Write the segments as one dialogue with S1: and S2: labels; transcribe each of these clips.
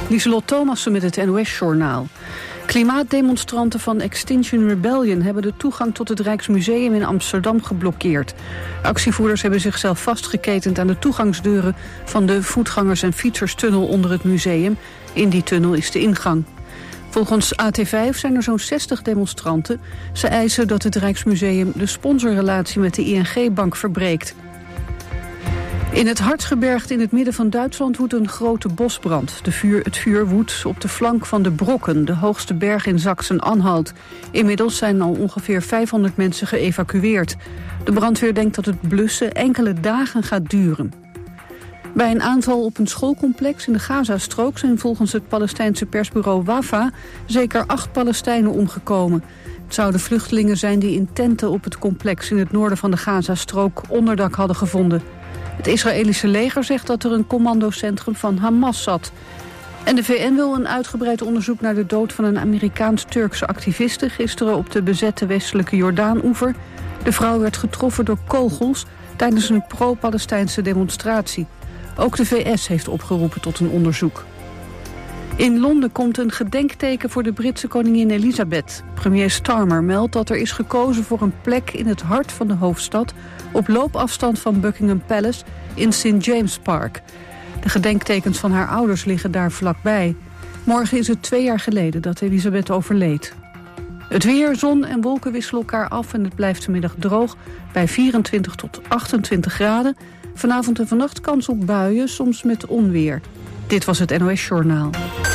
S1: Lieselot Thomassen met het NOS-journaal. Klimaatdemonstranten van Extinction Rebellion hebben de toegang tot het Rijksmuseum in Amsterdam geblokkeerd. Actievoerders hebben zichzelf vastgeketend aan de toegangsdeuren van de voetgangers- en fietserstunnel onder het museum. In die tunnel is de ingang. Volgens AT5 zijn er zo'n 60 demonstranten. Ze eisen dat het Rijksmuseum de sponsorrelatie met de ING-bank verbreekt. In het Hartsgebergte in het midden van Duitsland woedt een grote bosbrand. Het vuur woedt op de flank van de Brokken, de hoogste berg in Sachsen-Anhalt. Inmiddels zijn al ongeveer 500 mensen geëvacueerd. De brandweer denkt dat het blussen enkele dagen gaat duren. Bij een aanval op een schoolcomplex in de Gazastrook zijn volgens het Palestijnse persbureau Wafa zeker 8 Palestijnen omgekomen. Het zouden vluchtelingen zijn die in tenten op het complex in het noorden van de Gazastrook onderdak hadden gevonden. Het Israëlische leger zegt dat er een commandocentrum van Hamas zat. En de VN wil een uitgebreid onderzoek naar de dood van een Amerikaans-Turkse activiste gisteren op de bezette westelijke Jordaan-oever. De vrouw werd getroffen door kogels tijdens een pro-Palestijnse demonstratie. Ook de VS heeft opgeroepen tot een onderzoek. In Londen komt een gedenkteken voor de Britse koningin Elizabeth. Premier Starmer meldt dat er is gekozen voor een plek in het hart van de hoofdstad, op loopafstand van Buckingham Palace in St. James Park. De gedenktekens van haar ouders liggen daar vlakbij. Morgen is het 2 jaar geleden dat Elizabeth overleed. Het weer, zon en wolken wisselen elkaar af en het blijft vanmiddag droog bij 24 tot 28 graden. Vanavond en vannacht kans op buien, soms met onweer. Dit was het NOS Journaal.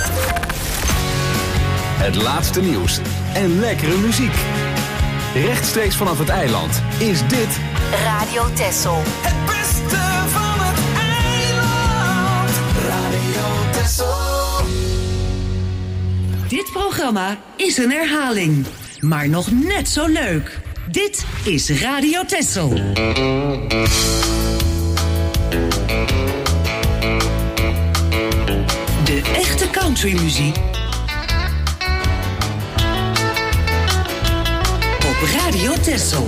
S2: Het laatste nieuws en lekkere muziek. Rechtstreeks vanaf het eiland is dit
S3: Radio Texel.
S4: Het beste van het eiland. Radio Texel.
S3: Dit programma is een herhaling, maar nog net zo leuk. Dit is Radio Texel. De echte countrymuziek op Radio Texel.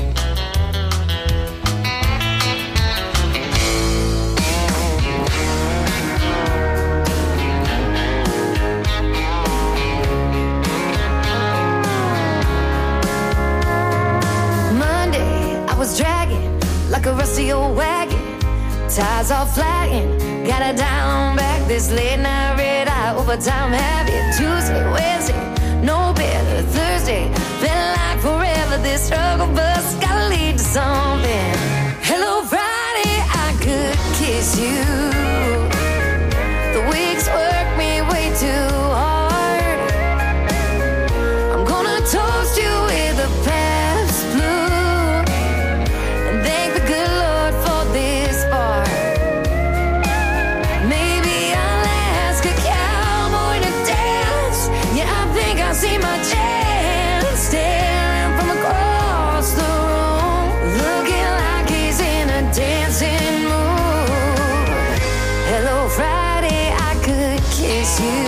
S5: Monday, I was dragging like a rusty old wagon. Tires all flagging, got it down back. This late night red eye overtime habit. Tuesday, Wednesday, no better. Thursday, felt like forever. This struggle bus gotta lead to something. Hello Friday, I could kiss you. The weeks work me way too hard. I'm gonna toast you with a past blue and thank the good Lord for this bar. Maybe I'll ask a cowboy to dance. Yeah, I think I see my chance. Staring from across the room, looking like he's in a dancing mood. Hello Friday, I could kiss you.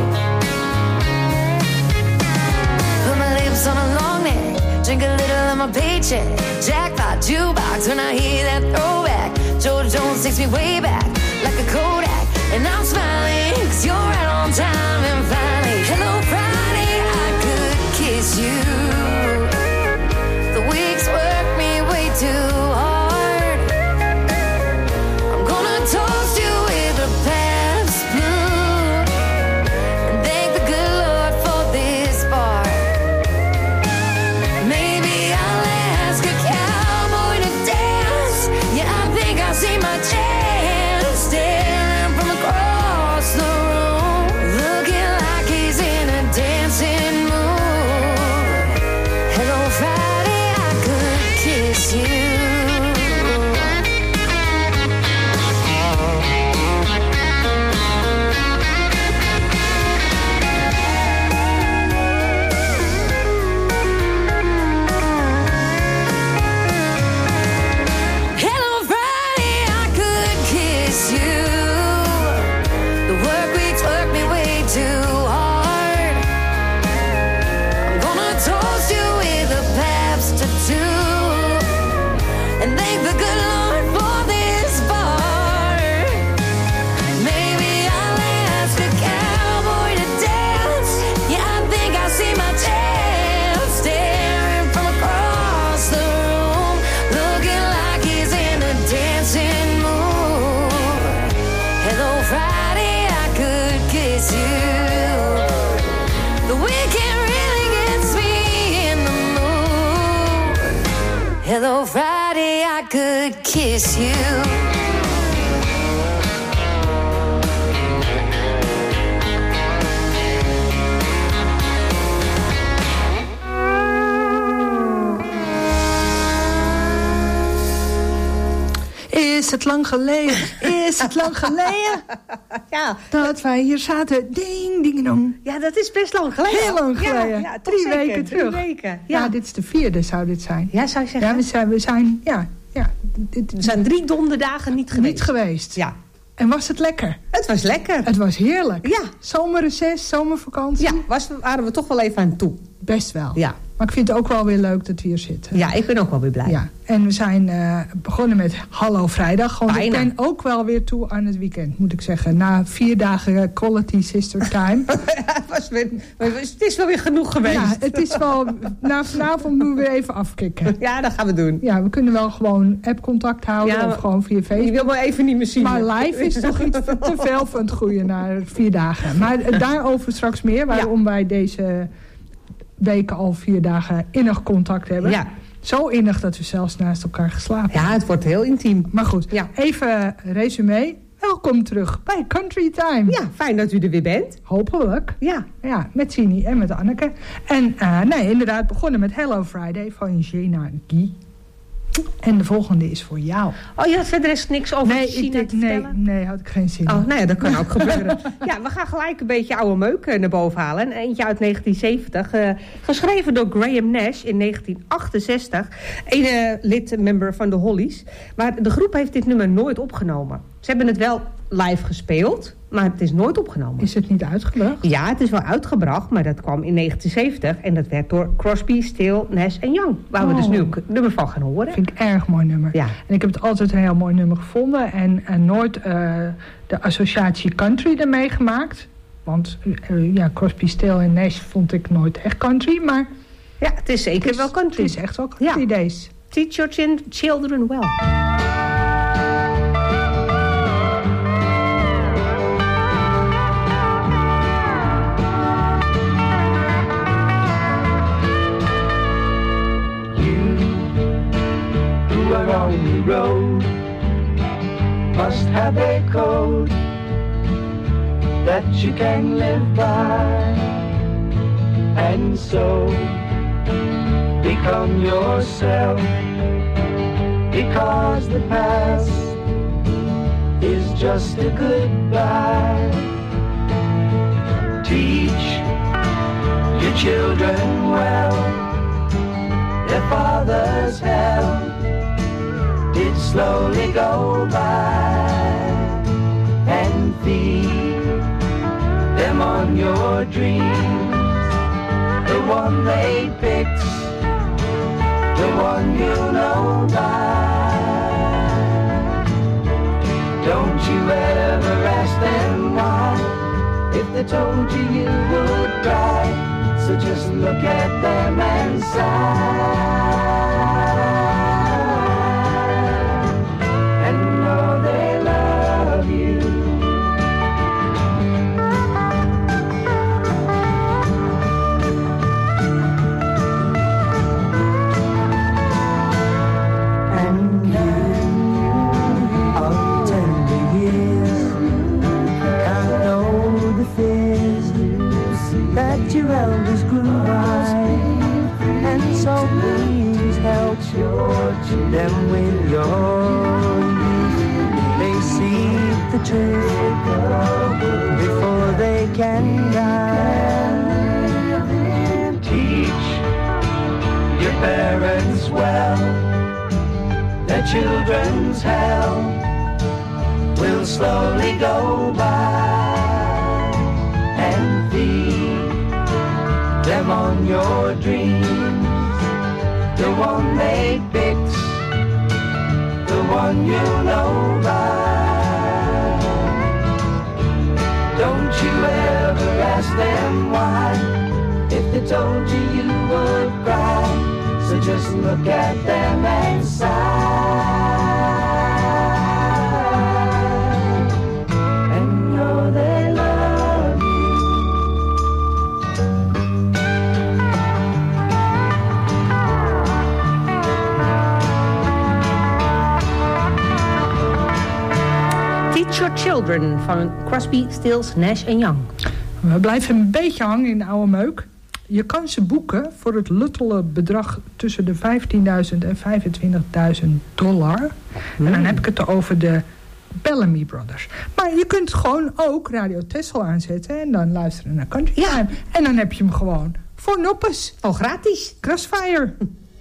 S5: Put my lips on a long neck, drink a little of my paycheck. Jackpot jukebox when I hear that throwback. George Jones takes me way back like a Kodak, and I'm smiling 'cause you're right on time. And finally, hello Friday, I could kiss you. The weeks work me way too hard. I'm gonna toast you with a past blue and thank the good Lord for this bar. Maybe I'll ask a cowboy to dance. Yeah, I think I see my chance. Staring from across the room, could kiss you.
S6: Is het lang geleden? Is het lang geleden?
S7: Ja.
S6: Dat wij hier zaten. Ding, ding, dong.
S7: Ja, dat is best lang geleden.
S6: Heel lang geleden.
S7: Ja,
S6: 3 weken terug.
S7: 3 weken.
S6: Ja, dit is de 4e zou dit zijn.
S7: Ja, zou je zeggen?
S6: Ja, we zijn
S7: We zijn 3 donderdagen niet geweest.
S6: Niet geweest.
S7: Ja.
S6: En was het lekker?
S7: Het was lekker.
S6: Het was heerlijk.
S7: Ja.
S6: Zomerreces, zomervakantie.
S7: Ja, waren we toch wel even aan toe.
S6: Best wel.
S7: Ja.
S6: Maar ik vind het ook wel weer leuk dat we hier zitten.
S7: Ja, ik ben ook wel weer blij.
S6: Ja. En we zijn begonnen met Hallo Vrijdag. Gewoon, ik
S7: Bijna.
S6: ben ook wel weer toe aan het weekend, moet ik zeggen. Na 4 dagen quality sister time.
S7: Het is wel weer genoeg geweest.
S6: Ja, het is wel... Na vanavond moeten we weer even afkicken.
S7: Ja, dat gaan we doen.
S6: Ja, we kunnen wel gewoon appcontact houden
S7: Ja,
S6: of gewoon via Facebook.
S7: Je wil me even niet meer zien.
S6: Maar live is toch iets te veel van het goede na 4 dagen. Maar daarover straks meer, waarom wij deze weken al 4 dagen innig contact hebben.
S7: Ja.
S6: Zo innig dat we zelfs naast elkaar geslapen hebben.
S7: Ja, het wordt heel intiem.
S6: Maar goed,
S7: Ja.
S6: even resume. Welkom terug bij Country Time.
S7: Ja, fijn dat u er weer bent.
S6: Hopelijk.
S7: Ja.
S6: Ja, met Sini en met Anneke. En inderdaad begonnen met Hello Friday van Gina Guy. En de volgende is voor jou.
S7: Oh, je had verder is niks over China te vertellen?
S6: Nee, had ik geen zin in.
S7: Oh, nou ja, dat kan ook gebeuren. Ja, we gaan gelijk een beetje oude meuk naar boven halen. En eentje uit 1970, geschreven door Graham Nash in 1968. Een lidmember van de Hollies. Maar de groep heeft dit nummer nooit opgenomen. Ze hebben het wel live gespeeld, maar het is nooit opgenomen.
S6: Is het niet uitgebracht?
S7: Ja, het is wel uitgebracht, maar dat kwam in 1970. En dat werd door Crosby, Still, Nash en Young. Waar we dus nu een nummer van gaan horen.
S6: Vind ik een erg mooi nummer.
S7: Ja.
S6: En ik heb het altijd een heel mooi nummer gevonden. En nooit de associatie country ermee gemaakt. Want Crosby, Still en Nash vond ik nooit echt country. Maar
S7: Ja, het is zeker wel country.
S6: het is echt wel country days.
S7: Teach your children well.
S8: On the road must have a code that you can live by, and so become yourself, because the past is just a goodbye. Teach your children well, their father's help did slowly go by, and feed them on your dreams, the one they picked, the one you know by. Don't you ever ask them why, if they told you you would cry, so just look at them and sigh. Your elders grew by, and so please help them with your youth. They see the truth before they can die. Teach your parents well, their children's hell will slowly go by, and feed them on your dreams, the one they picked, the one you know by. Don't you ever ask them why, if they told you you would cry, so just look at them and sigh.
S7: Children van Crosby, Stills, Nash & Young.
S6: We blijven een beetje hangen in de oude meuk. Je kan ze boeken voor het luttele bedrag tussen de $15.000 en $25.000. En dan heb ik het over de Bellamy Brothers. Maar je kunt gewoon ook Radio Texel aanzetten en dan luisteren naar Country Time. En dan heb je hem gewoon voor noppes.
S7: Al gratis.
S6: Crossfire.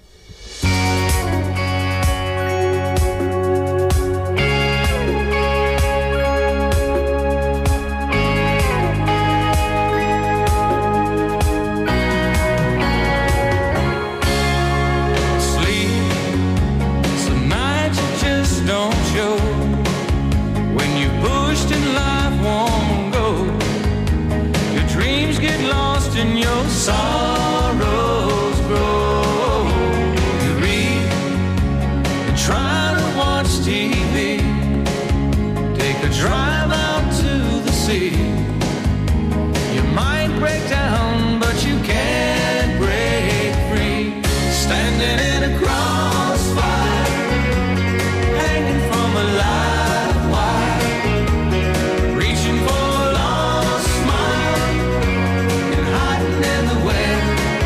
S4: Sorrows grow. You read and try to watch TV. Take a drive out to the sea. You might break down, but you can't break free. Standing in a crossfire, hanging from a live wire, reaching for a lost smile and hiding in the web.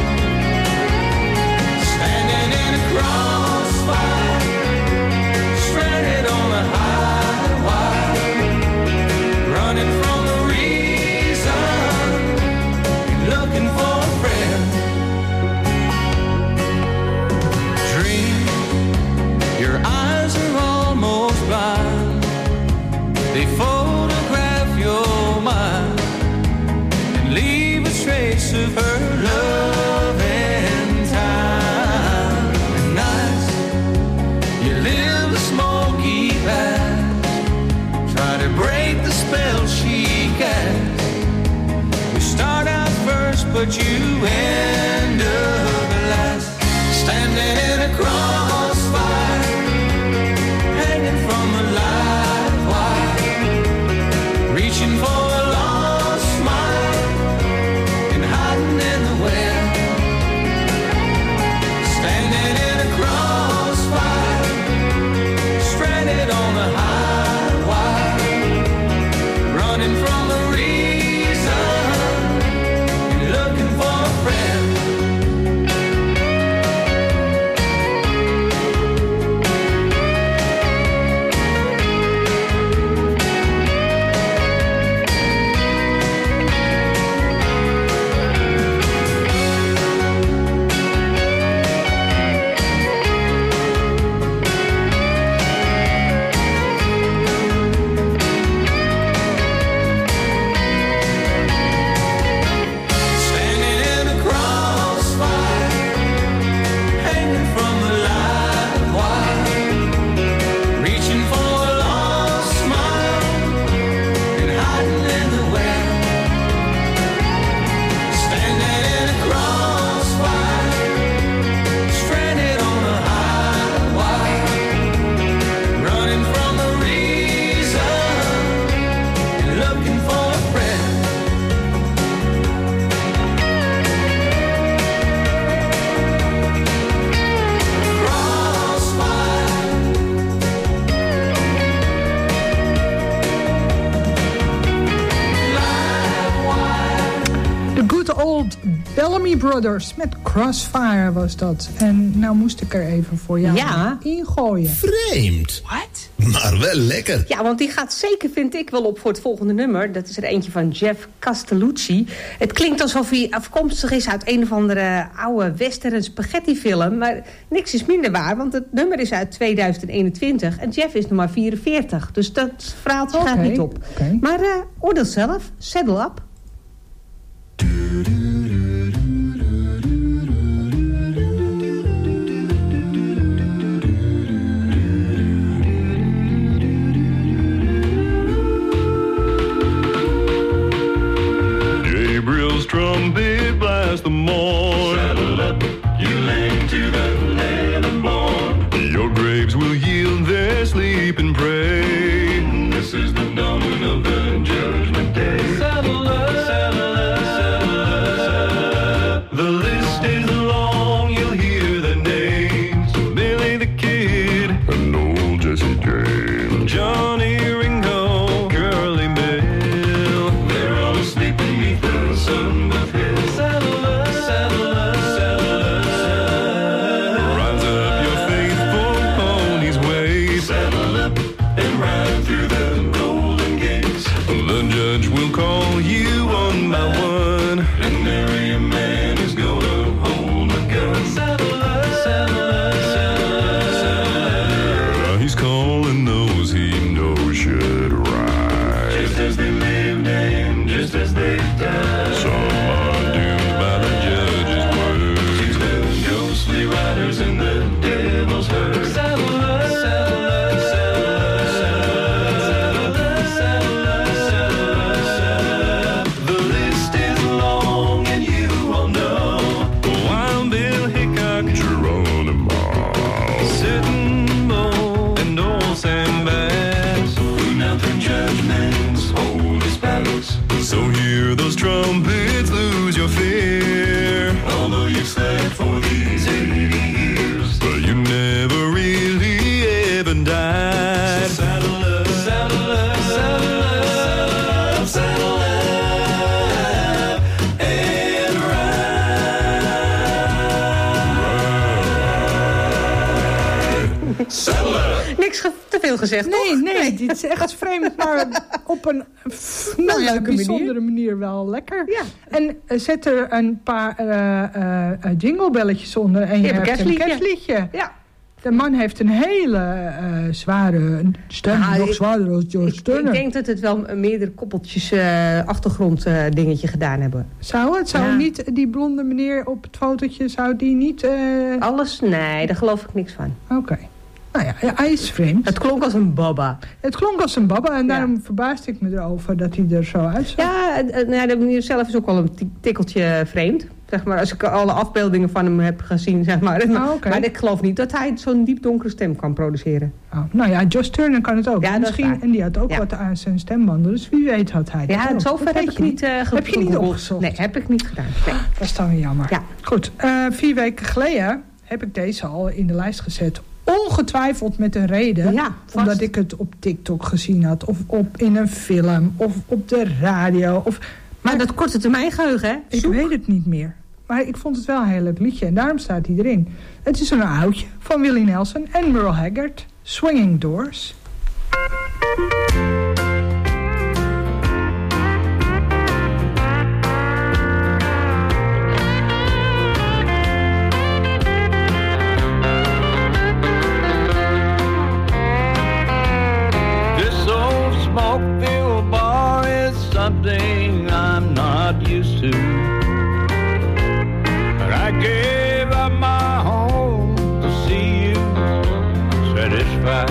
S4: Standing in a crossfire, stranded on a high wire, running from the reason, looking for a friend. Dream, your eyes are almost blind. They photograph your mind and leave a trace of her love in time. At night, you live a smoky past, try to break the spell she casts. You start out first, but you end up last. Standing in a crossfire, hanging from a live wire, reaching for a lost smile and hiding in the web. Standing in a crossfire, stranded on a high wire, running from the reason and looking for a friend. Standing in a crossfire, hanging from a live wire, reaching for a lost smile and hiding in the web. Standing in a crossfire, stranded on a high wire, running from the reason and looking for a friend. Crossfire, live wire.
S6: De good old Bellamy Brothers met Crossfire was dat. En nou moest ik er even voor jou ingooien.
S9: Vreemd.
S7: What?
S9: Maar wel lekker.
S7: Ja, want die gaat zeker, vind ik, wel op voor het volgende nummer. Dat is er eentje van Jeff Castellucci. Het klinkt alsof hij afkomstig is uit een of andere oude western spaghetti film. Maar niks is minder waar, want het nummer is uit 2021. En Jeff is nog maar 44. Dus dat verhaaltje gaat niet op.
S6: Oké.
S7: Maar oordeel zelf. Saddle up.
S10: Gabriel's trumpet blast the morn. Saddle up, you lame to the land of born. Your graves will yield their sleep and pray. This is the dawning of the judgment day. Saddle up, saddle up, saddle up. The list is long, you'll hear the names. Billy the Kid and old Jesse James. Johnny Ringo, girl trumpets, lose your fear. Although you slept for these 80 years, but you never really ever died. So saddle up, saddle up, saddle up, saddle up, and ride. Saddle up.
S7: Niks te veel gezegd, toch?
S6: Nee, dit is echt vreemd, maar op een
S7: leuke
S6: bijzondere manier wel lekker.
S7: Ja.
S6: En zet er een paar jinglebelletjes onder en je hebt een kerstliedje.
S7: Ja.
S6: De man heeft een hele zware stem, nog zwaarder dan George Turner.
S7: Ik denk dat het wel meerdere koppeltjes achtergrond dingetje gedaan hebben.
S6: Zou het? Zou niet die blonde meneer op het fotootje, zou die niet...
S7: Alles? Nee, daar geloof ik niks van.
S6: Oké. Nou ja, hij is vreemd.
S7: Het klonk als een baba.
S6: Het klonk als een baba en daarom verbaasde ik me erover dat hij er zo uitzag.
S7: Ja, de meneer zelf is ook wel een tikkeltje vreemd. Zeg maar, als ik alle afbeeldingen van hem heb gezien, zeg maar. Maar ik geloof niet dat hij zo'n diep donkere stem kan produceren.
S6: Oh, nou ja, Josh Turner kan het ook.
S7: Ja,
S6: misschien. En die had ook wat aan zijn stembanden. Dus wie weet had hij dat ook.
S7: Zover heb ik niet
S6: heb je niet opgezocht?
S7: Nee, heb ik niet gedaan. Nee.
S6: Dat is dan weer jammer.
S7: Ja.
S6: Goed, 4 weken geleden heb ik deze al in de lijst gezet. Ongetwijfeld met een reden.
S7: Ja,
S6: omdat ik het op TikTok gezien had. Of in een film. Of op de radio.
S7: Maar dat korte termijn geheugen, hè?
S6: Ik weet het niet meer. Maar ik vond het wel een heel leuk liedje. En daarom staat hij erin. Het is een oudje van Willie Nelson en Merle Haggard. Swinging Doors.
S4: Smoke-filled bar is something I'm not used to. But I gave up my home to see you satisfied.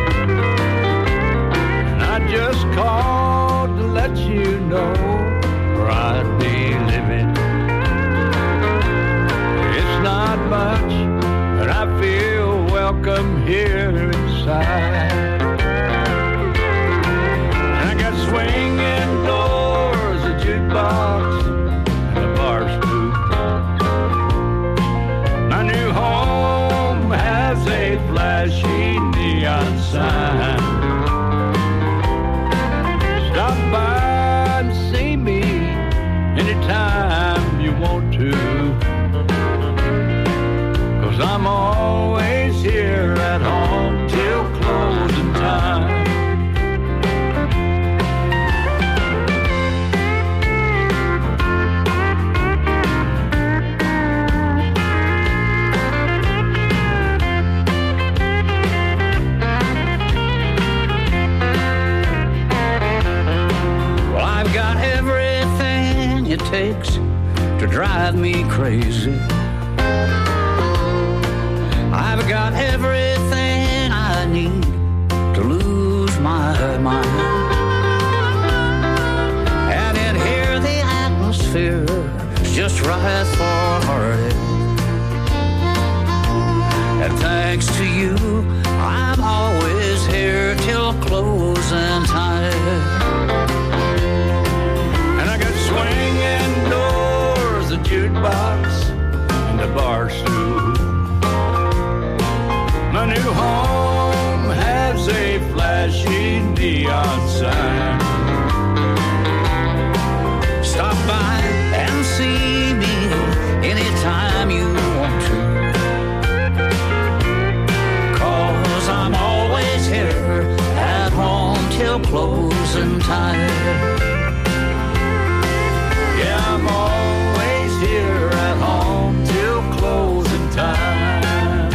S4: And I just called to let you know where I'd be living. It's not much, but I feel welcome here inside. Swinging doors, a jukebox, and a bar stool. My new home has a flashy neon sign. Stop by and see me anytime you want to, 'cause I'm always here at home till closing time. It takes to drive me crazy. I've got everything I need to lose my mind. And in here the atmosphere is just right for a heartache. And thanks to you, I'm always here till closing time. Swinging doors, a jukebox, and a bar stool. My new home has a flashy neon sign. Stop by and see me anytime you want to, 'cause I'm always here at home till closing time. I'm always here at home till closing time.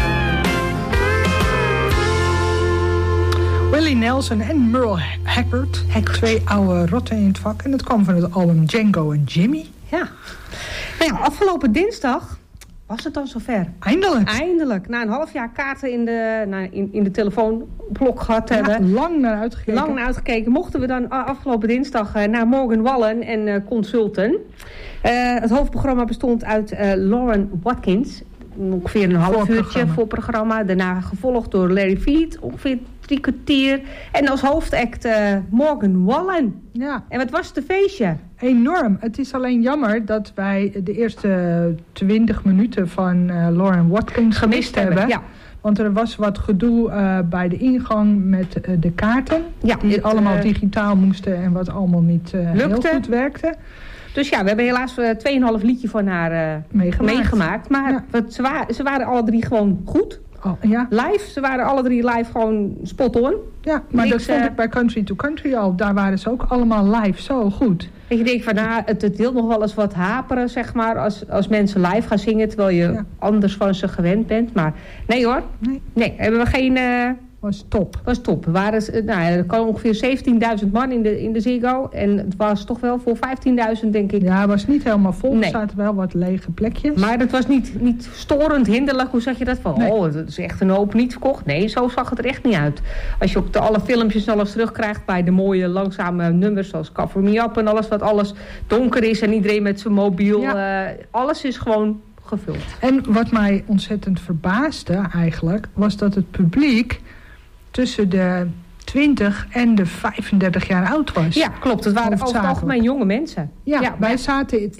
S6: Willie Nelson en Merle Haggard. 2 oude rotten in het vak. En dat kwam van het album Django en Jimmy.
S7: Ja. Nou ja, afgelopen dinsdag was het dan zover. Eindelijk. Na een half jaar kaarten in de telefoonblok gehad hebben.
S6: Lang naar uitgekeken.
S7: Mochten we dan afgelopen dinsdag naar Morgan Wallen en Consulten. Het hoofdprogramma bestond uit Lauren Watkins. Ongeveer een half uurtje voor programma. Daarna gevolgd door Larry Feet. Ongeveer drie kwartier. En als hoofdact Morgan Wallen.
S6: Ja.
S7: En wat was het een feestje?
S6: Enorm. Het is alleen jammer dat wij de eerste 20 minuten van Lauren Watkins gemist hebben.
S7: Ja.
S6: Want er was wat gedoe bij de ingang met de kaarten.
S7: Ja,
S6: die allemaal digitaal moesten en wat allemaal niet heel goed werkte.
S7: Dus ja, we hebben helaas 2,5 liedje van haar meegemaakt. Maar ze waren alle drie gewoon goed.
S6: Oh, ja.
S7: Live. Ze waren alle drie live gewoon spot on.
S6: Ja, maar dat vond ik bij Country to Country al. Daar waren ze ook allemaal live zo goed.
S7: En je denkt van, het wil nog wel eens wat haperen, zeg maar, als mensen live gaan zingen, terwijl je anders van ze gewend bent. Maar nee hoor. Nee, hebben we geen...
S6: Was top.
S7: Was top. Er kwam ongeveer 17.000 man in de Ziggo. En het was toch wel voor 15.000, denk ik.
S6: Ja, het was niet helemaal vol. Er zaten wel wat lege plekjes.
S7: Maar het was niet storend, hinderlijk. Hoe zeg je dat? Van,
S6: nee.
S7: Het is echt een hoop niet verkocht. Nee, zo zag het er echt niet uit. Als je ook alle filmpjes en alles terugkrijgt bij de mooie langzame nummers zoals Cover Me Up en alles wat alles donker is en iedereen met zijn mobiel. Ja. Alles is gewoon gevuld.
S6: En wat mij ontzettend verbaasde eigenlijk, was dat het publiek tussen de 20 en de 35 jaar oud was.
S7: Ja, klopt. Het waren over het algemeen jonge mensen.
S6: Ja, wij zaten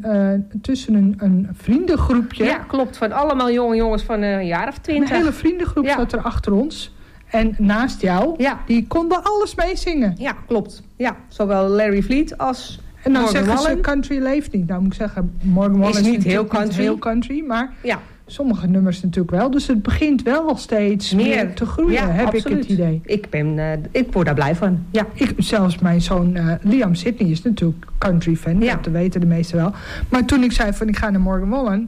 S6: tussen een vriendengroepje.
S7: Ja, klopt. Van allemaal jonge jongens van een jaar of 20.
S6: Een hele vriendengroep zat er achter ons. En naast jou, die konden alles meezingen.
S7: Ja, klopt. Ja, zowel Larry Fleet als
S6: en dan
S7: Morgan
S6: zeggen
S7: Wallen.
S6: Ze country leeft niet. Nou moet ik zeggen, Morgan Wallen is
S7: niet heel
S6: country. Maar sommige nummers natuurlijk wel. Dus het begint wel steeds meer te groeien, heb absoluut. Ik het idee.
S7: Ik word daar blij van. Ja.
S6: Zelfs mijn zoon Liam Sidney is natuurlijk country fan. Ja. Dat weten de meesten wel. Maar toen ik zei van ik ga naar Morgan Wallen.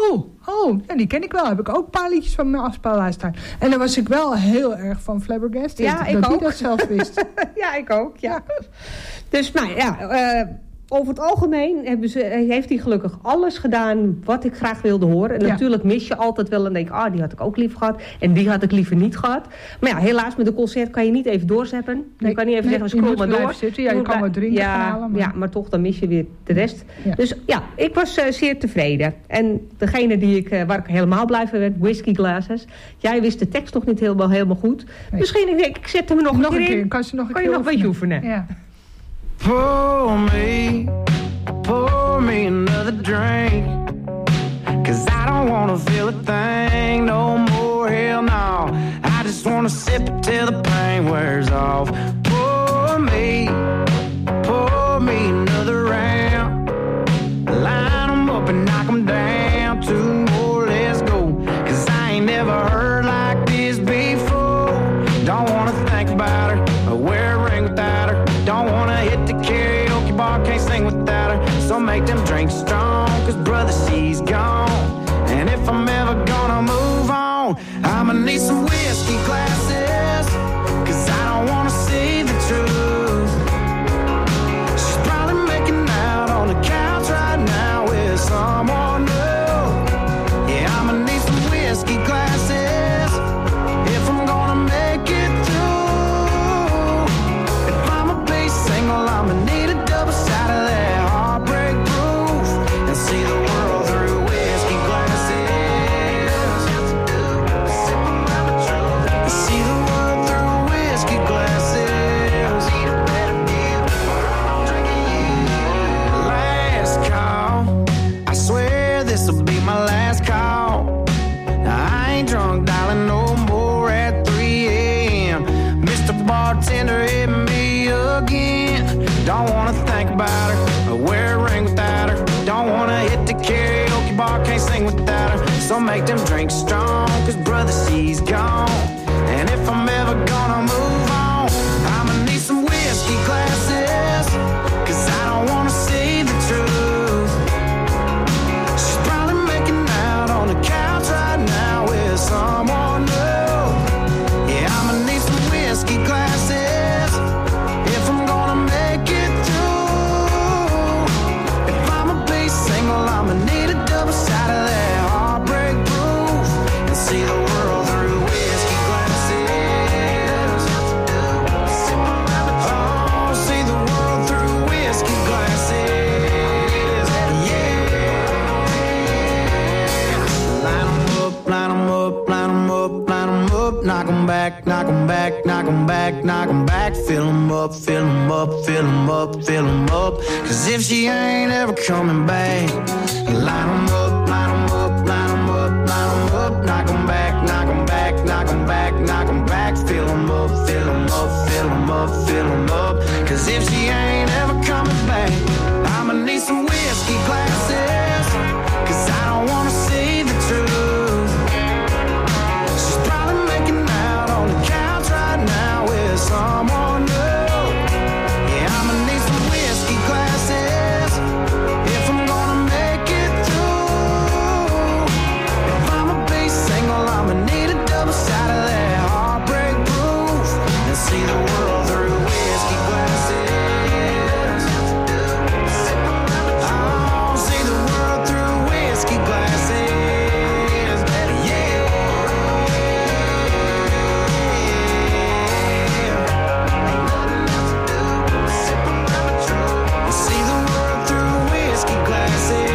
S6: Ja, die ken ik wel. Heb ik ook een paar liedjes van mijn afspeellijst staan. En dan was ik wel heel erg van flabbergasted.
S7: Ja, ik
S6: dat
S7: ook.
S6: hij dat zelf wist.
S7: Ja, ik ook. Ja. Dus nou ja, over het algemeen heeft hij gelukkig alles gedaan wat ik graag wilde horen. En natuurlijk mis je altijd wel en denk die had ik ook lief gehad. En die had ik liever niet gehad. Maar ja, helaas met een concert kan je niet even doorzeppen. Je kan niet even zeggen, scroll maar door.
S6: Zitten. Ja, je kan wat drinken gaan halen.
S7: Maar... Ja, maar toch, dan mis je weer de rest. Ja. Dus ja, ik was zeer tevreden. En degene waar ik helemaal blij van werd, Whiskey Glasses. Jij wist de tekst nog niet helemaal goed. Nee. Misschien denk ik zet hem nog een keer in.
S6: Kan je nog een
S7: beetje oefenen?
S6: Ja.
S11: Pour me another drink, 'cause I don't wanna feel a thing no more, hell no. I just wanna sip it till the pain wears off. Pour me another round. Line 'em up and knock 'em down. 2 more, let's go. 'Cause I ain't never heard like this before. Don't wanna think about her or wear a ring without her. Don't wanna hit the karaoke bar, can't sing without her. So make them drinks strong, 'cause brother, she's gone. And if I'm ever gonna move on, I'ma need some whiskey glasses, 'cause I don't wanna see the truth. She's probably making out on the couch right now with someone new. Yeah, I'ma need some whiskey glasses if I'm gonna make it through. If I'ma be single, I'ma need a double shot of that heartbreak proof and see the world through whiskey glasses. See the world through whiskey glasses. Last call, I swear this'll be my last call. I ain't drunk, darling, no more at 3 a.m. Mr. Bartender, hit me again. Don't wanna think about her or wear a ring without her. Don't wanna hit the karaoke bar, can't sing without her. So make them drinks strong, 'cause brother, she's gone. And if I'm ever gonna move on, I'ma need some whiskey glasses, 'cause I don't wanna see the truth. She's probably making out on the couch right now with someone new. Yeah, I'ma need some whiskey glasses if I'm gonna make it through. If I'ma be single, I'ma need a double shot of that heartbreak proof and see the world through whiskey glasses. back. Fill 'em up, fill 'em up, fill 'em up, fill 'em up. 'Cause if she ain't ever coming back, line 'em up, line 'em up, line 'em up, line 'em up. Knock 'em back, knock 'em back, knock 'em back, knock 'em back. Fill 'em up, fill 'em up, fill 'em up, fill 'em up. 'Cause if she ain't ever coming back, I'ma need some whiskey glasses. 'Cause I don't wanna see the truth. She's probably making out on the couch right now with someone new. Yeah, I'ma need some whiskey glasses if I'm gonna make it through. If I'ma be single, I'ma need a double shot of that heartbreak proof and see the world through whiskey glasses. Oh, see the world through whiskey glasses. Yeah. See the world through whiskey glasses.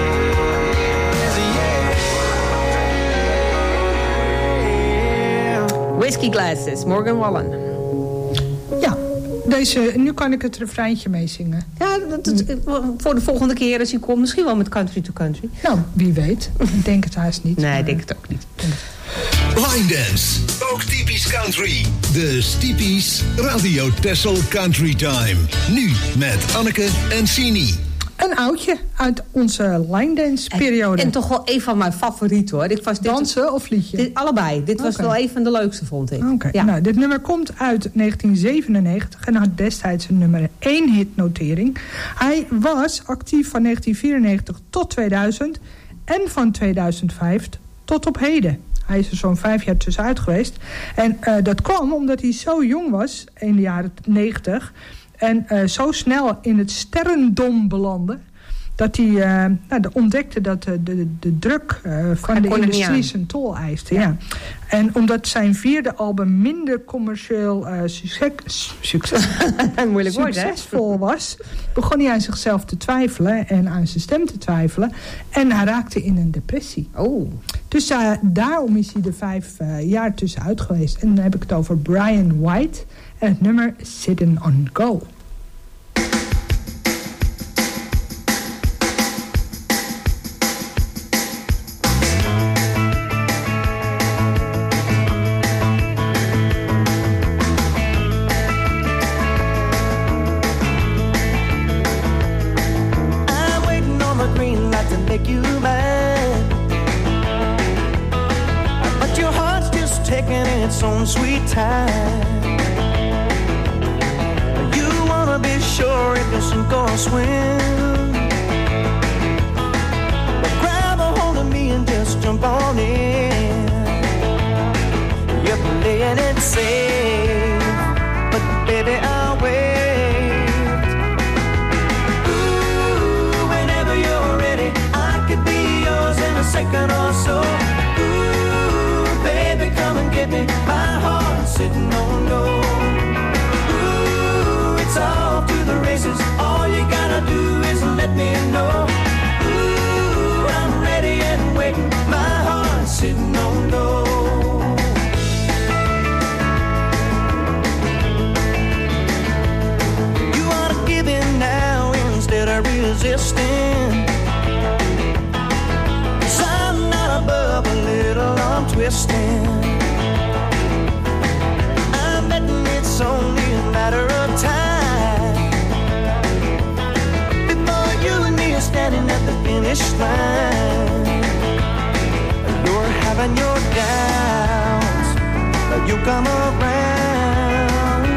S11: Yeah.
S7: Whiskey Glasses, Morgan Wallen.
S6: Ja, nu kan ik het refreintje meezingen.
S7: Ja, voor de volgende keer als hij komt, misschien wel met Country to Country.
S6: Nou, wie weet. Ik denk het haast niet.
S7: Nee, ik denk het ook niet.
S9: Line Dance, ook typisch country. De Stiepies Radio Texel Country Time. Nu met Anneke en Sini.
S6: Een oudje uit onze line dance periode.
S7: En toch wel een van mijn favorieten hoor.
S6: Dansen of liedje?
S7: Allebei. Dit was wel een van de leukste, vond ik.
S6: Oké.
S7: Ja.
S6: Nou, dit nummer komt uit 1997 en had destijds een nummer 1 hitnotering. Hij was actief van 1994 tot 2000 en van 2005 tot op heden. Hij is er zo'n 5 jaar tussenuit geweest. En dat kwam omdat hij zo jong was in de jaren 90... En zo snel in het sterrendom belandde, dat hij ontdekte dat de druk van de industrie zijn tol eiste. Ja. En omdat zijn 4e album minder commercieel succesvol was, begon hij aan zichzelf te twijfelen en aan zijn stem te twijfelen. En hij raakte in een depressie.
S7: Oh.
S6: Dus daarom is hij er 5 jaar tussenuit geweest. En dan heb ik het over Brian White en het nummer Sitting on Go.
S11: Its own sweet time. You wanna be sure it doesn't go swim. But grab a hold of me and just jump on in. You're playing it safe, but baby I'll wait. Ooh, whenever you're ready, I could be yours in a second or so. Come and get me, my heart sitting on go. Ooh, it's off to the races. All you gotta do is let me know. Ooh, I'm ready and waiting. My heart sitting on go. You wanna give in now instead of resisting. 'Cause I'm not above a little arm twisting. It's only a matter of time before you and me are standing at the finish line. You're having your doubts, but you come around.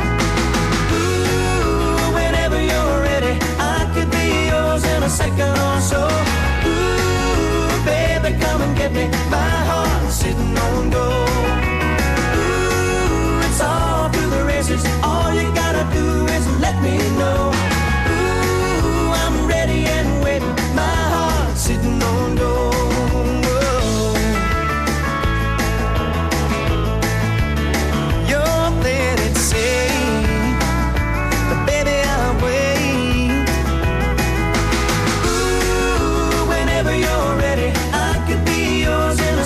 S11: Ooh, whenever you're ready, I could be yours in a second or so. Ooh, baby, come and get me. My heart sitting on go. All you gotta do is let me know. Ooh, I'm ready and waiting. My heart sitting on go. You're playing it safe, but baby I'll wait. Ooh, whenever you're ready, I could be yours in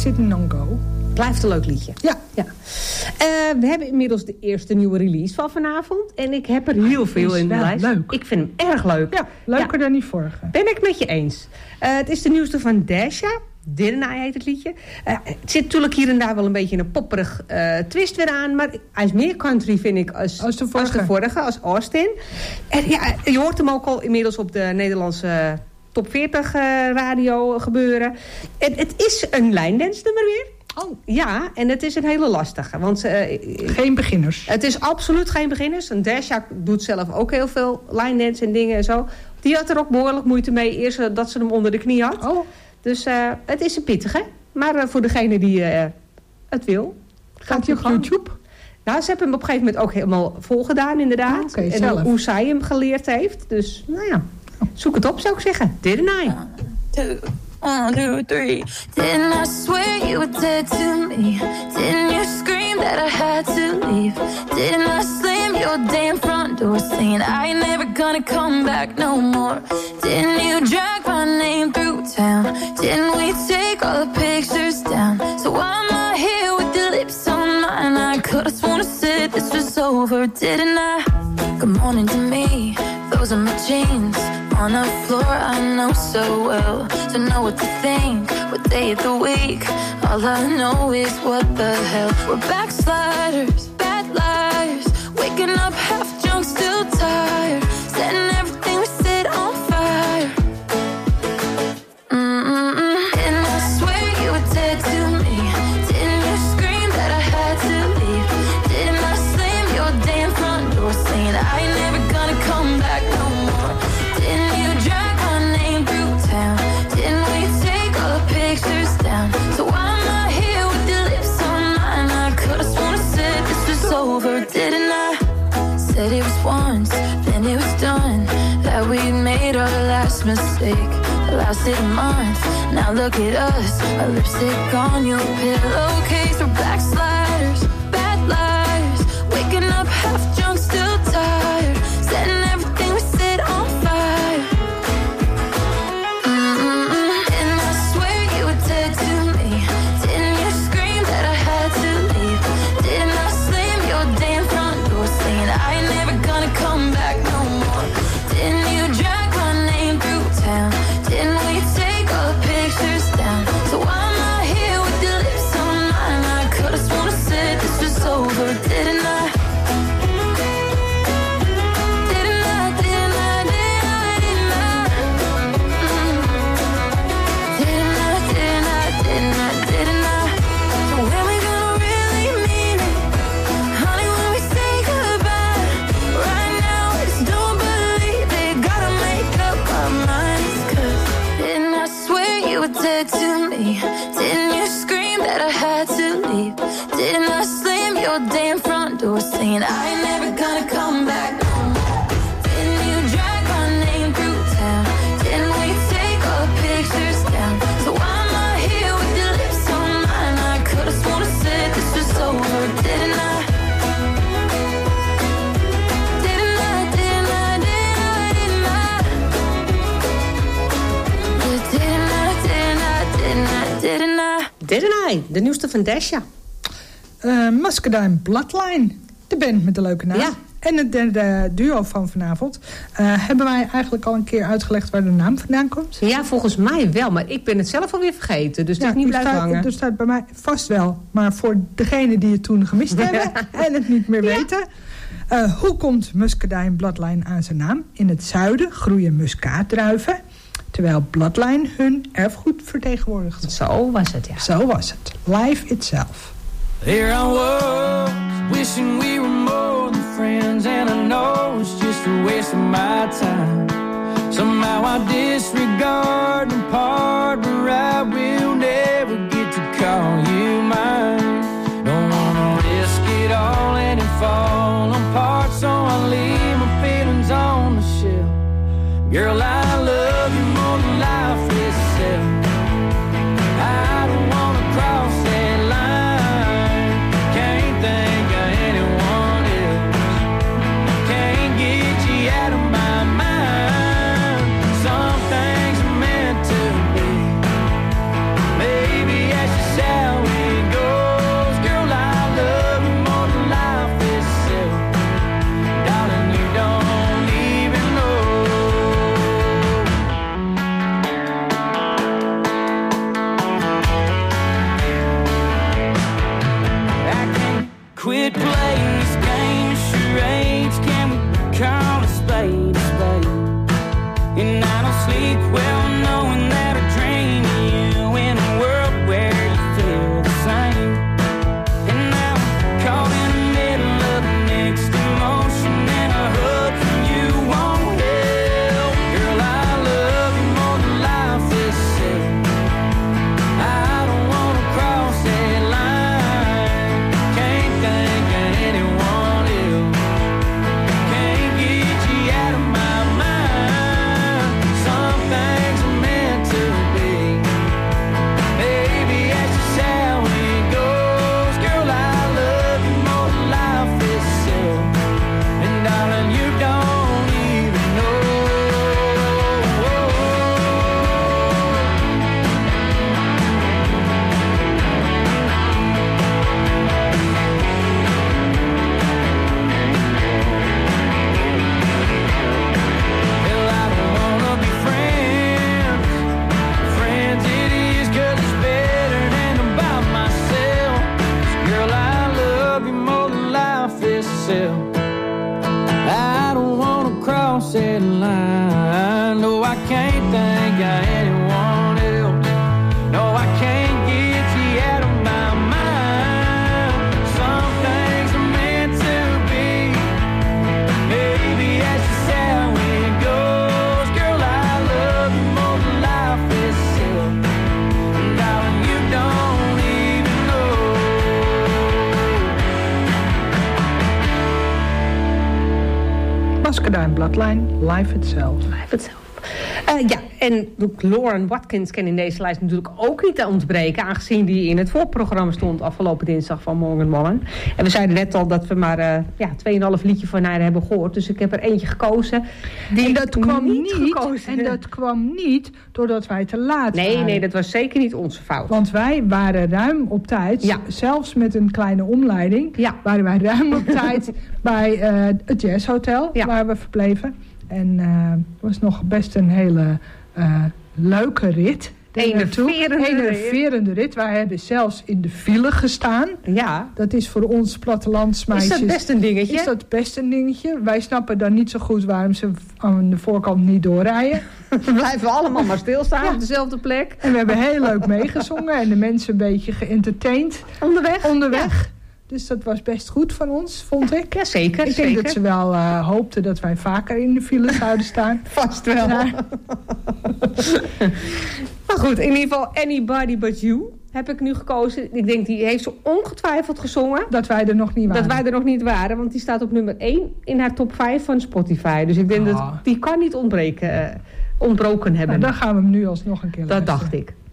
S6: Sitting on Go.
S7: Blijft een leuk liedje.
S6: Ja.
S7: We hebben inmiddels de eerste nieuwe release van vanavond. En ik heb er heel veel in de lijst.
S6: Leuk.
S7: Ik vind hem erg leuk.
S6: Ja, leuker dan die vorige.
S7: Ben ik met je eens. Het is de nieuwste van Dasha. Didn't I heet het liedje. Het zit natuurlijk hier en daar wel een beetje een popperig twist weer aan. Maar hij is meer country, vind ik, als de vorige, als Austin. En ja, je hoort hem ook al inmiddels op de Nederlandse top 40 radio gebeuren. Het is een lijndance nummer weer.
S6: Oh.
S7: Ja, en het is een hele lastige. Want,
S6: geen beginners.
S7: Het is absoluut geen beginners. En Dasha doet zelf ook heel veel line dance en dingen en zo. Die had er ook behoorlijk moeite mee. Eerst dat ze hem onder de knie had.
S6: Oh.
S7: Dus het is een pittige. Maar voor degene die het wil.
S6: Gaat hij op YouTube?
S7: Nou, ze hebben hem op een gegeven moment ook helemaal volgedaan inderdaad.
S6: Okay,
S7: en
S6: zelf.
S7: hoe zij hem geleerd heeft. Dus nou ja, zoek het op zou ik zeggen. Didn't I?
S5: 1, 2, 3. Didn't I swear you were dead to me? Didn't you scream that I had to leave? Didn't I slam your damn front door saying I ain't never gonna come back no more? Didn't you drag my name through town? Didn't we take all the pictures down? So why am I here with the lips on mine? I could've sworn I said this was over, didn't I? Good morning to me, those are my jeans. On the floor I know so well. To know what to think, what day of the week. All I know is what the hell. We're backsliders, bad liars. Waking up half drunk, still tired. Setting everything we said on fire. Didn't I swear you were dead to me? Didn't you scream that I had to leave? Didn't I slam your damn front door saying I ain't never gonna come back no more? Didn't you drag my name through town? Didn't we take all the pictures down? So why am I here with the lips on mine? I could've sworn I said this was over, didn't I? Said it was once, then it was done. That we made our last mistake. It lasted a month, now look at us. Our lipstick on your pillowcase. We're backsliders, bad liars. Waking up half drunk, still tired. Setting everything we said on fire. Didn't I swear you were dead to me? Didn't you scream that I had to leave? Didn't I slam your damn front door saying I ain't never gonna come back no more? Didn't you drag my name through town? Didn't we take all the pictures down? So why am I here with the lips on mine? I could've sworn I said this was over, didn't I? Dead to me. Didn't you scream that I had to leave? Didn't I slam your damn front door saying I ain't never gonna come back no more? Didn't you drag my name through town? Didn't we take all the pictures down? So why am I here with the lips on mine? I could've sworn I said this was over, didn't I?
S7: Didn't I? De nieuwste van Dasha.
S6: Muscadine Bloodline. De band met de leuke naam.
S7: Ja.
S6: En het derde duo van vanavond. Hebben wij eigenlijk al een keer uitgelegd waar de naam vandaan komt?
S7: Ja, volgens mij wel. Maar ik ben het zelf alweer vergeten. Dus het is niet blijven hangen.
S6: Er staat bij mij vast wel. Maar voor degenen die het toen gemist hebben en het niet meer weten. Hoe komt Muscadine Bloodline aan zijn naam? In het zuiden groeien muskaatdruiven. Terwijl Bloodline hun erfgoed vertegenwoordigt.
S7: Zo was het, ja.
S6: Zo was het. Life itself.
S11: There I was, wishing we were more than friends. And I know it's just a waste of my time. Somehow I disregard the part where I will never get to call you mine. Don't wanna risk it all and it fall apart, so I leave my feelings on the shelf. Girl, I love you more than life itself. I don't wanna cross that line. Can't think of anyone else. Can't get you out of my mind. Some things are meant to be.
S12: Quit playing these games, charades. Can we call a spade a spade? And I don't sleep well knowing that I drain you in a world where you feel the same. And now I'm caught in the middle of the next emotion, and a hug from you won't help. Girl, I love you more than life itself. I don't wanna cross that line. Can't think of anyone else. Can't get you out of my mind. Some things are meant to be. Baby, that's just how it goes. Girl, I love you more than life itself. And darling, you don't even know. Hell, I don't wanna be friends. Friends it is, 'cause it's better than about myself. 'Cause girl, I love you more than life itself. I don't wanna cross that line. No, I can't think of anyone else. No, I can't get you out of my mind. Some things are meant to be. Maybe that's just how it goes. Girl, I love you more than life itself. And darling, you don't even know.
S6: Muscadine Bloodline, Life Itself.
S7: Life Itself. Ja, en Lauren Watkins kan in deze lijst natuurlijk ook niet te ontbreken, aangezien die in het voorprogramma stond afgelopen dinsdag van Morgan Wallen. En we zeiden net al dat we maar 2,5 liedje van haar hebben gehoord. Dus ik heb er eentje gekozen.
S6: En dat kwam niet doordat wij te laat waren.
S7: Nee, dat was zeker niet onze fout.
S6: Want wij waren ruim op tijd,
S7: Ja.
S6: zelfs met een kleine omleiding,
S7: Ja.
S6: waren wij ruim op tijd bij het Jazzhotel,
S7: Ja.
S6: waar we verbleven. En het was nog best een hele leuke rit. Enerverende rit. Wij hebben zelfs in de file gestaan.
S7: Ja.
S6: Dat is voor ons plattelandsmeisjes...
S7: Is dat best een dingetje?
S6: Is dat best een dingetje? Wij snappen dan niet zo goed waarom ze aan de voorkant niet doorrijden.
S7: We blijven allemaal maar stilstaan op dezelfde plek.
S6: En we hebben heel leuk meegezongen en de mensen een beetje geëntertained. Onderweg. Ja. Dus dat was best goed van ons, vond ik.
S7: Ja, zeker.
S6: Ik denk dat ze wel hoopten dat wij vaker in de file zouden staan.
S7: Vast wel. Ja. Maar goed, in ieder geval Anybody But You heb ik nu gekozen. Ik denk, die heeft ze ongetwijfeld gezongen.
S6: Dat wij er nog niet waren.
S7: Want die staat op nummer 1 in haar top 5 van Spotify. Dus ik denk dat die kan niet ontbroken hebben.
S6: Nou, dan gaan we hem nu alsnog een keer luisteren.
S7: Dat dacht ik.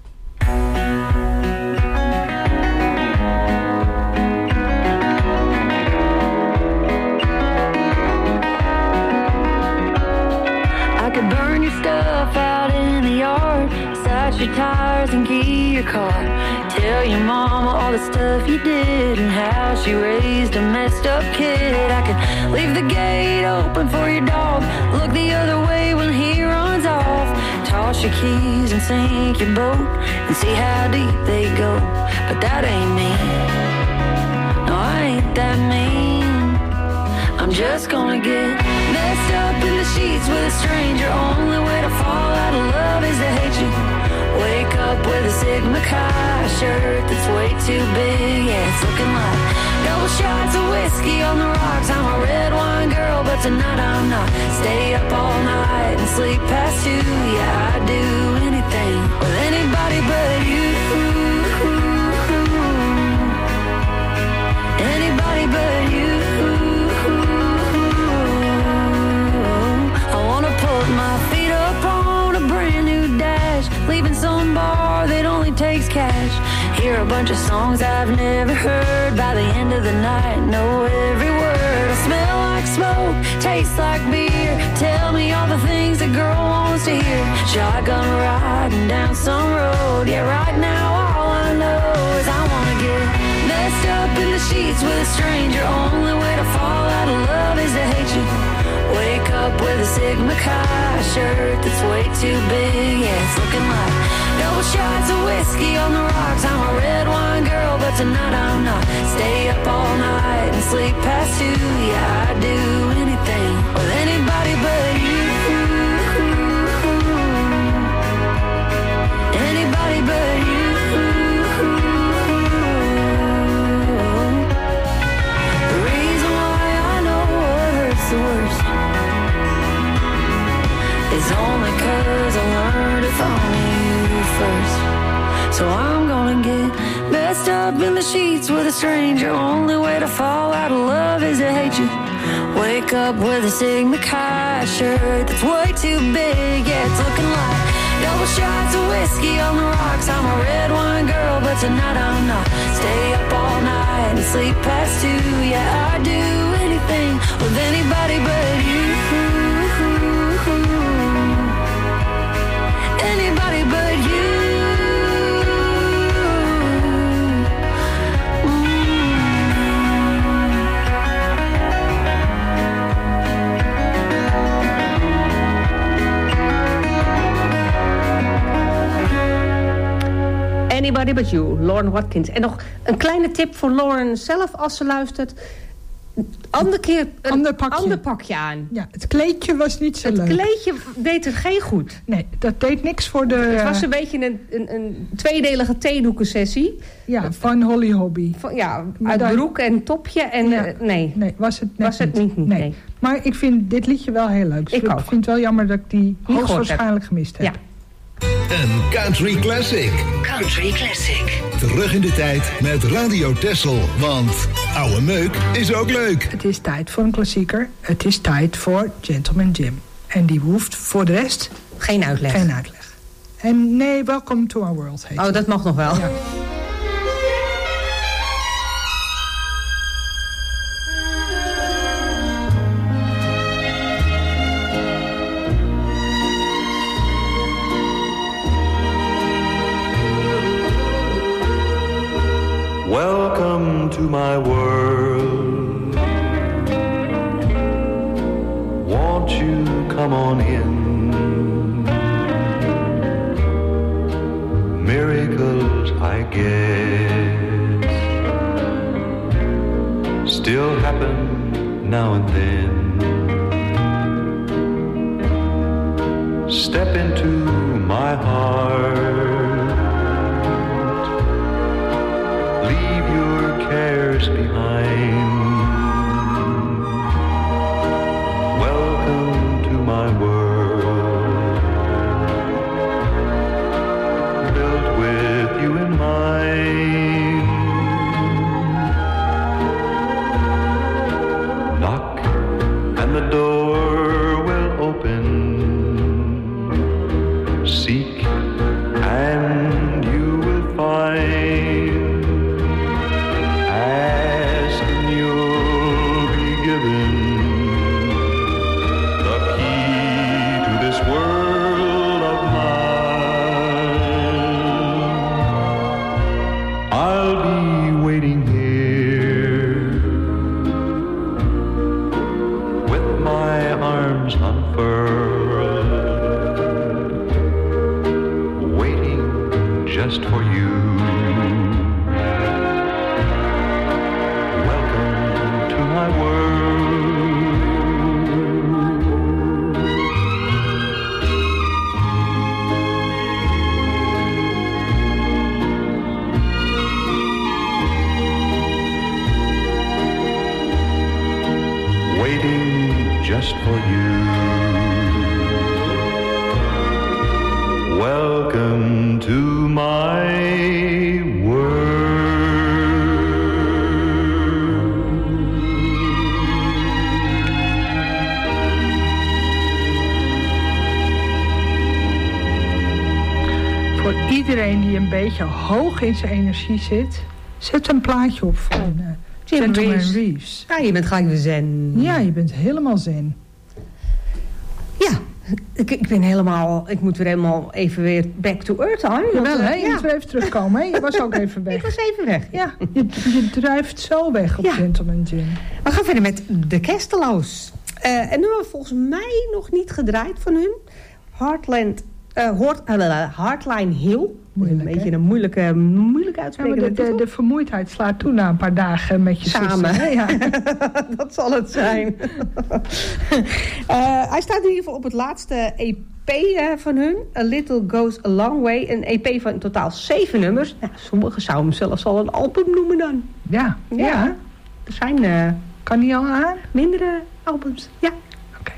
S5: Your tires and key your car. Tell your mama all the stuff you did and how she raised a messed up kid. I could leave the gate open for your dog. Look the other way when he runs off. Toss your keys and sink your boat and see how deep they go. But that ain't me. No, I ain't that mean. I'm just gonna get messed up in the sheets with a stranger. Only way to fall out of love is to hate you. Wake up with a Sigma Chi shirt that's way too big. Yeah, it's looking like double shots of whiskey on the rocks. I'm a red wine girl, but tonight I'm not. Stay up all night and sleep past 2. Yeah, I'd do anything with anybody but you. Anybody but you. I wanna put my feet up on a brand new dash, leaving some bar that only takes cash. Hear a bunch of songs I've never heard. By the end of the night, know every word. I smell like smoke, taste like beer. Tell me all the things a girl wants to hear. Shotgun riding down some road. Yeah, right now all I know is I wanna get messed up in the sheets with a stranger. Only way to fall out of love is to hate you. Wake up with a Sigma Chi shirt that's way too big. Yeah, it's looking like double shots of whiskey on the rocks. I'm a red wine girl, but tonight I'm not. Stay up all night sleep past 2. Yeah, I'd do anything with anybody but you. Anybody but you. The reason why I know what hurts the worst is only 'cause I learned it from you first. So I'm gonna get messed up in the sheets with a stranger. Only way to fall out of love is to hate you. Wake up with a Sigma Chi shirt that's way too big. Yeah, it's looking like double shots of whiskey on the rocks. I'm a red wine girl, but tonight I'm not. Stay up all night and sleep past 2. Yeah, I'd do anything with anybody but you. Anybody but you.
S7: Anybody But You, Lauren Watkins. En nog een kleine tip voor Lauren zelf als ze luistert. Ander keer een ander pakje aan.
S6: Ja, het kleedje was niet zo leuk.
S7: Het kleedje deed het geen goed.
S6: Nee, dat deed niks voor de...
S7: Het was een beetje een tweedelige theedoekensessie.
S6: Ja, van Holly Hobby.
S7: Uit broek en topje. En nee.
S6: Nee, was het net
S7: was het niet. Nee.
S6: Maar ik vind dit liedje wel heel leuk.
S7: Ik ook.
S6: vind het wel jammer dat ik die hoogstwaarschijnlijk gemist heb.
S7: Ja.
S9: Een country classic.
S3: Country Classic.
S9: Terug in de tijd met Radio Texel. Want oude meuk is ook leuk.
S6: Het is tijd voor een klassieker. Het is tijd voor Gentleman Jim. En die hoeft voor de rest...
S7: Geen uitleg.
S6: En nee, Welcome to Our World heet
S7: het. Dat mag nog wel. Ja.
S10: Welcome to my world. Won't you come on in? Miracles, I guess, still happen now and then. Step into my heart. Cares behind. Welcome to my world, built with you in mind. Knock and the door will open. Seek and you will find. Just for you. Welcome to my world. Waiting just for you. Welcome to my world.
S6: Voor iedereen die een beetje hoog in zijn energie zit, zet een plaatje op van Gentleman Reeves.
S7: Ja, je bent gelijk weer zen.
S6: Ja, je bent helemaal zen.
S7: Ja. Ik ben helemaal... Ik moet weer helemaal even weer back to earth aan.
S6: Jawel, hè? Je moet weer even terugkomen, hè? Je was ook even weg.
S7: Ik was even weg.
S6: Ja, je drijft zo weg op Gentleman Jim.
S7: We gaan verder met de Castello's. En nu hebben we volgens mij nog niet gedraaid van hun. Heartland Hardline Hill.
S6: Moeilijk,
S7: een beetje een moeilijke uitspreken.
S6: De vermoeidheid slaat toe na een paar dagen met je
S7: samen.
S6: zuster. Ja.
S7: Dat zal het zijn. Hij staat in ieder geval op het laatste EP van hun. A Little Goes a Long Way. Een EP van in totaal 7 nummers. Nou, sommigen zouden hem zelfs al een album noemen dan.
S6: Ja.
S7: Er zijn...
S6: kan die al aan?
S7: Mindere albums. Ja.
S6: Oké.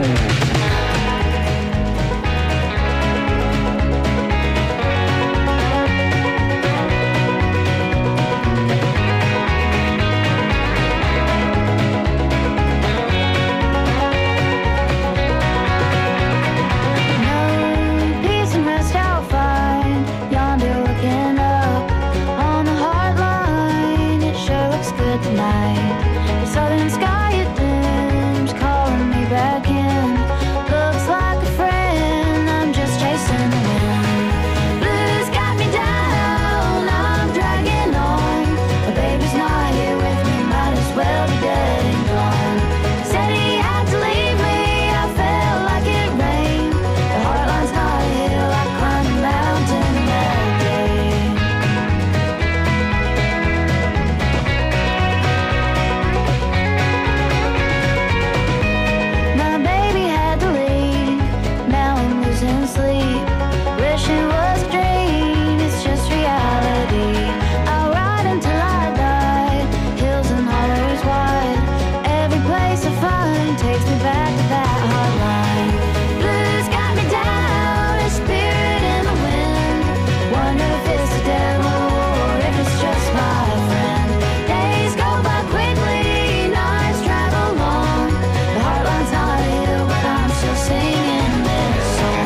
S5: Southern sky it dims, calling me back in. Looks like a friend, I'm just chasing the wind. Blues got me down, I'm dragging on. My baby's not here with me, might as well be dead and gone. Said he had to leave me, I felt like it rained. The heartline's not a hill, I climbed a mountain that day. Sleep, wish it was a dream, it's just reality. I'll ride until I die, hills and hollers wide. Every place I find takes me back to that hard line. Blues got me down, a spirit in the wind. Wonder if it's the devil or if it's just my friend. Days go by quickly, nights travel long. The heartline's not a hill, but I'm still singing this song.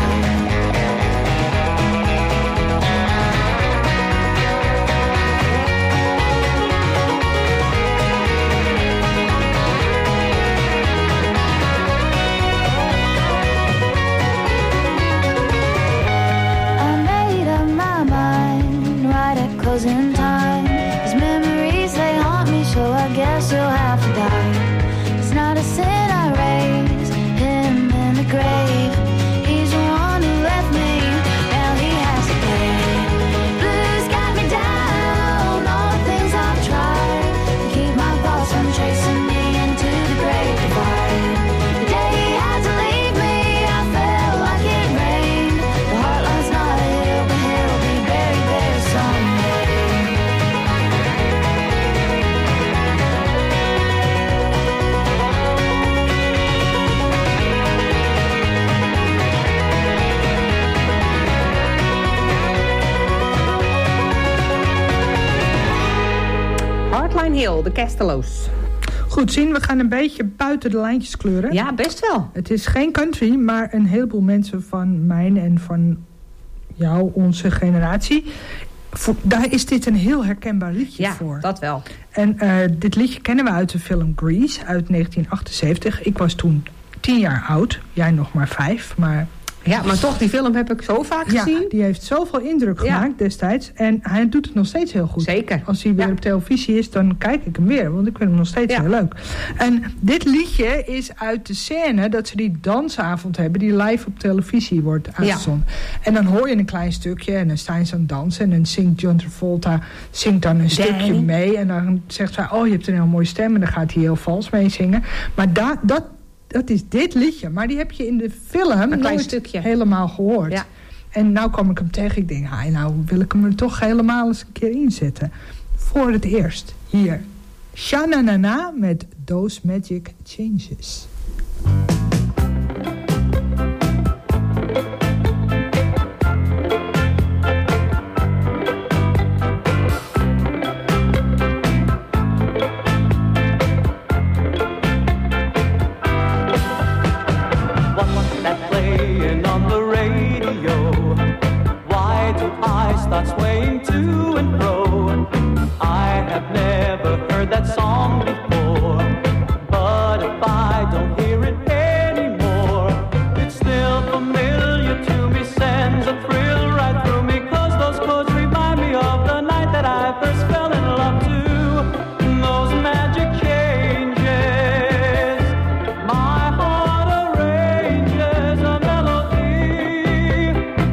S5: In time, his memories they haunt me, so I guess he'll have to die. It's not a sin I raise him in the grave. He's the one who left me, now he has to pay. Blues got me down, all the things I've tried to keep my thoughts from chasing me into the great divide. The day he had to leave me, I felt like it rained. The heartline's not a hill, but he'll be buried there someday.
S7: Hardline Hill, de Castello's.
S6: Goed, zien, we gaan een beetje buiten de lijntjes kleuren.
S7: Ja, best wel.
S6: Het is geen country, maar een heleboel mensen van mijn en van jou, onze generatie, daar is dit een heel herkenbaar liedje voor.
S7: Ja, dat wel.
S6: En dit liedje kennen we uit de film Grease uit 1978. Ik was toen 10 jaar oud. Jij nog maar 5, maar...
S7: Ja, maar toch, die film heb ik zo vaak gezien.
S6: Ja, die heeft zoveel indruk gemaakt destijds. En hij doet het nog steeds heel goed.
S7: Zeker.
S6: Als hij weer op televisie is, dan kijk ik hem weer. Want ik vind hem nog steeds heel leuk. En dit liedje is uit de scène dat ze die dansavond hebben, die live op televisie wordt uitgezonden. Ja. En dan hoor je een klein stukje en dan staan ze aan het dansen. En dan zingt John Travolta dan een stukje mee. En dan zegt zij, oh, je hebt een heel mooie stem. En dan gaat hij heel vals mee zingen. Maar dat is dit liedje. Maar die heb je in de film nooit helemaal gehoord. Ja. En nou kwam ik hem tegen. Ik denk, nou wil ik hem er toch helemaal eens een keer inzetten. Voor het eerst. Hier. Sha-na-na-na met Those Magic Changes.
S13: Start swaying to and fro. I have never heard that song before, but if I don't hear it anymore, it's still familiar to me, sends a thrill right through me, 'cause those chords remind me of the night that I first fell in love too. Those magic changes, my heart arranges a melody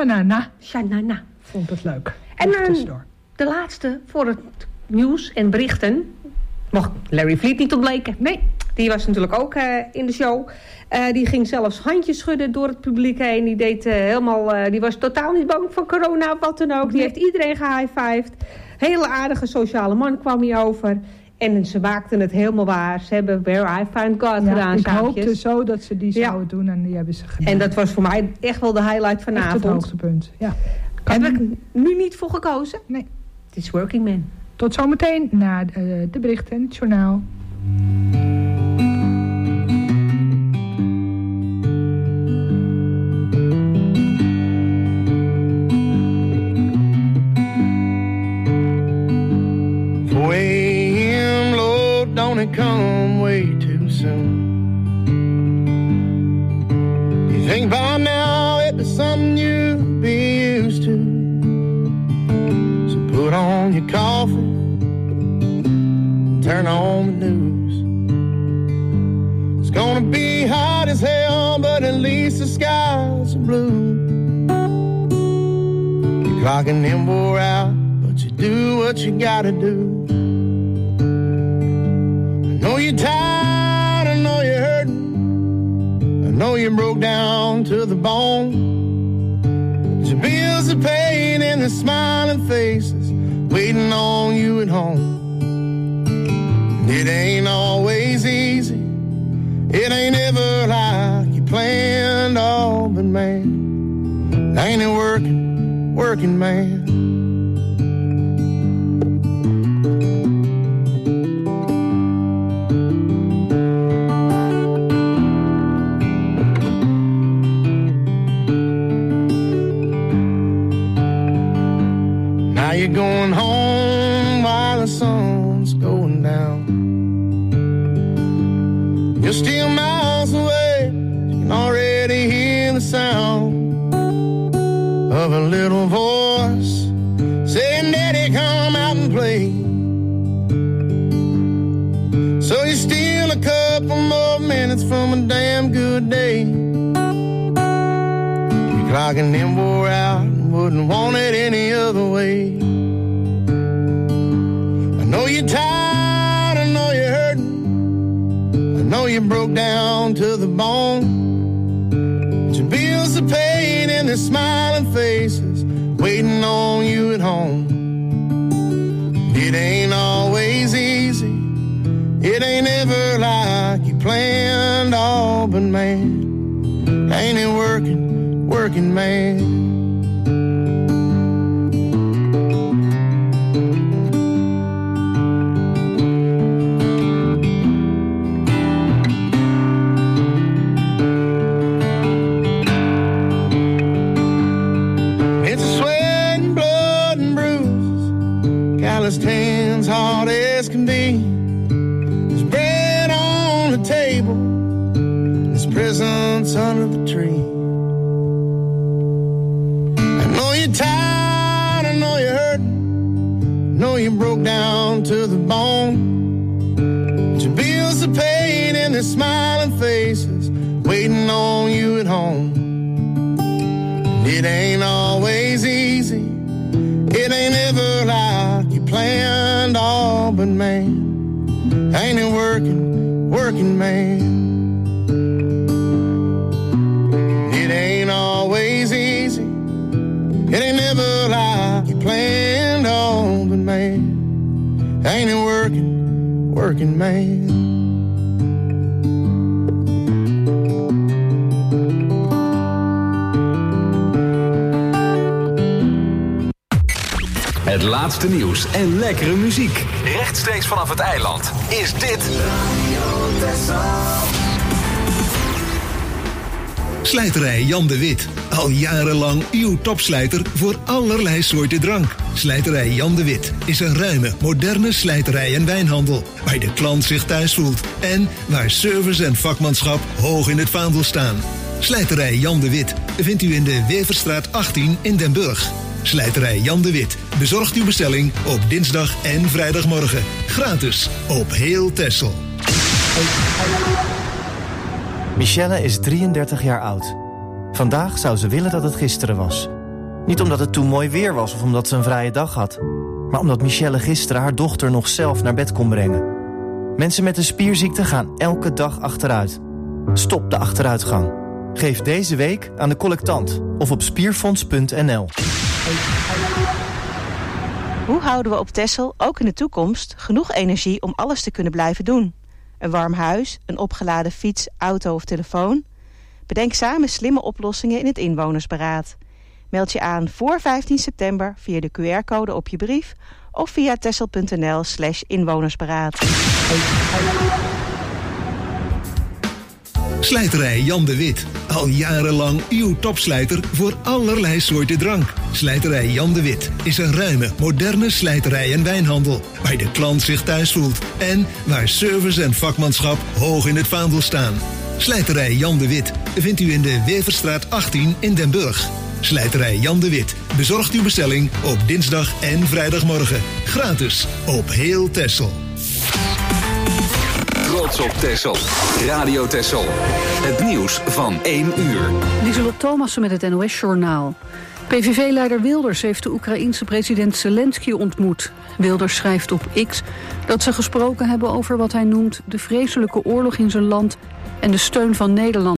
S6: Sha-na-na.
S7: Sha-na-na.
S6: Vond het leuk.
S7: En de laatste voor het nieuws en berichten. Mocht Larry Fleet niet ontbreken. Nee, die was natuurlijk ook in de show. Die ging zelfs handjes schudden door het publiek heen. Die deed die was totaal niet bang voor corona of wat dan ook. Die heeft iedereen gehighfived. Hele aardige sociale man kwam hij over. En ze maakten het helemaal waar. Ze hebben Where I Find God gedaan.
S6: Ik hoopte zo dat ze die zouden doen en die hebben ze gedaan.
S7: En dat was voor mij echt wel de highlight vanavond.
S6: Echt het hoogtepunt, ja.
S7: Heb ik nu niet voor gekozen?
S6: Nee.
S7: Het is Working Man.
S6: Tot zometeen na de berichten en het journaal.
S11: Way low, don't it come way too soon? You think by now it was something you'd be used to. So put on your coffee, turn on the news. It's gonna be hot as hell, but at least the skies are blue. You're clocking in wore out, but you do what you gotta do. I know you're tired, I know you're hurting, I know you broke down to the bone. But your bills are paid and the smiling faces waiting on you at home. It ain't always easy, it ain't ever like you planned, oh, but man, ain't it working man. You're going home while the sun's going down. You're still miles away, you can already hear the sound of a little voice saying, Daddy, come out and play. So you're still a couple more minutes from a damn good day. You're clocking in wore out and wouldn't want it any other way. I know you're tired, I know you're hurting, I know you broke down to the bone. But your bills are paid and there's smiling faces waiting on you at home. It ain't always easy, it ain't ever like you planned, oh, but man, ain't it working man. Hands hard as can be. There's bread on the table, there's presents under the tree. I know you're tired, I know you're hurting, I know you broke down to the bone. But your bills are paid and there's smiling faces waiting on you at home. It ain't always easy, it ain't ever like you planned, all, but man, ain't it working man. It ain't always easy, it ain't ever like you planned, all, but man, ain't it working man.
S2: Het laatste nieuws en lekkere muziek. Rechtstreeks vanaf het eiland is dit
S9: Slijterij Jan de Wit. Al jarenlang uw topslijter voor allerlei soorten drank. Slijterij Jan de Wit is een ruime, moderne slijterij en wijnhandel. Waar de klant zich thuis voelt. En waar service en vakmanschap hoog in het vaandel staan. Slijterij Jan de Wit vindt u in de Weverstraat 18 in Den Burg. Slijterij Jan de Wit bezorgt uw bestelling op dinsdag en vrijdagmorgen. Gratis op heel Texel.
S14: Michelle is 33 jaar oud. Vandaag zou ze willen dat het gisteren was. Niet omdat het toen mooi weer was of omdat ze een vrije dag had, maar omdat Michelle gisteren haar dochter nog zelf naar bed kon brengen. Mensen met een spierziekte gaan elke dag achteruit. Stop de achteruitgang. Geef deze week aan de collectant of op spierfonds.nl.
S15: Hoe houden we op Texel ook in de toekomst genoeg energie om alles te kunnen blijven doen? Een warm huis, een opgeladen fiets, auto of telefoon? Bedenk samen slimme oplossingen in het inwonersberaad. Meld je aan voor 15 september via de QR-code op je brief of via texel.nl/inwonersberaad.
S9: Slijterij Jan de Wit. Al jarenlang uw topslijter voor allerlei soorten drank. Slijterij Jan de Wit is een ruime, moderne slijterij en wijnhandel, waar de klant zich thuis voelt en waar service en vakmanschap hoog in het vaandel staan. Slijterij Jan de Wit vindt u in de Weverstraat 18 in Den Burg. Slijterij Jan de Wit bezorgt uw bestelling op dinsdag en vrijdagmorgen. Gratis op heel Texel.
S2: Trots op Texel. Radio Texel. Het nieuws van 1 uur.
S1: Lieselot Thomassen met het NOS-journaal. PVV-leider Wilders heeft de Oekraïense president Zelensky ontmoet. Wilders schrijft op X dat ze gesproken hebben over wat hij noemt de vreselijke oorlog in zijn land en de steun van Nederland.